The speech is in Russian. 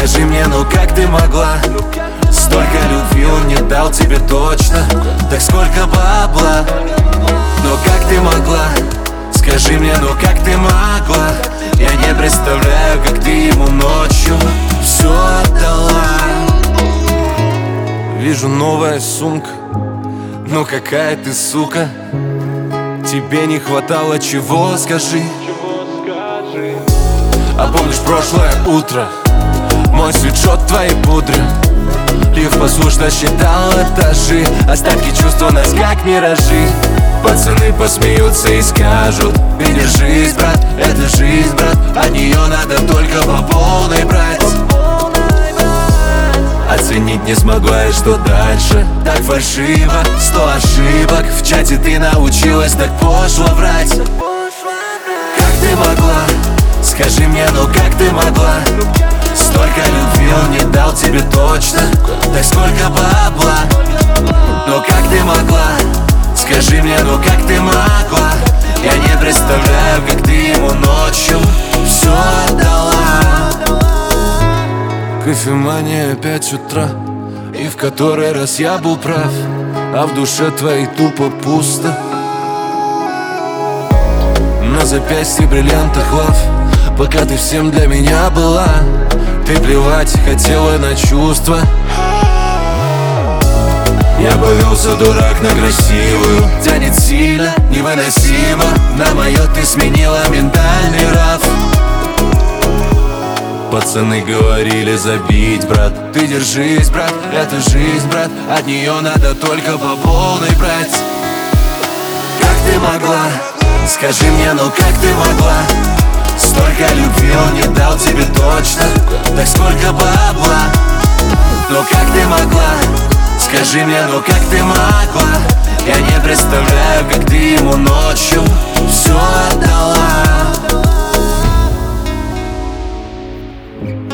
Скажи мне, ну как ты могла? Столько любви он не дал тебе точно. Так сколько бабла? Но как ты могла? Скажи мне, ну как ты могла? Я не представляю, как ты ему ночью все отдала. Вижу новая сумка, ну какая ты сука. Тебе не хватало чего, скажи? А помнишь прошлое утро? Мой свитшот, твои пудры. Лифт послушно считал этажи. Остатки чувств у нас как миражи. Пацаны посмеются и скажут: ты держись, брат, это жизнь, брат. От нее надо только по полной брать. Оценить не смогла, и что дальше? Так фальшиво, 100 ошибок. В чате ты научилась так пошло врать. Как ты могла? Скажи мне, ну как ты могла? Столько любви он не дал тебе точно. Так сколько бабла? Но как ты могла? Скажи мне, ну как ты могла? Я не представляю, как ты ему ночью все отдала. Кофемания 5 утра, и в который раз я был прав, а в душе твоей тупо пусто. На запястье бриллиантах лав, пока ты всем для меня была. Ты плевать хотела на чувства. Я повелся, дурак, на красивую. Тянет сильно, невыносимо. На мое ты сменила ментальный раф. Пацаны говорили забить, брат. Ты держись, брат, это жизнь, брат. От нее надо только по полной брать. Как ты могла? Скажи мне, ну как ты могла? Столько любви он не дал тебе точно. Так сколько бабла? Ну как ты могла? Скажи мне, ну как ты могла? Я не представляю, как ты ему ночью все отдала.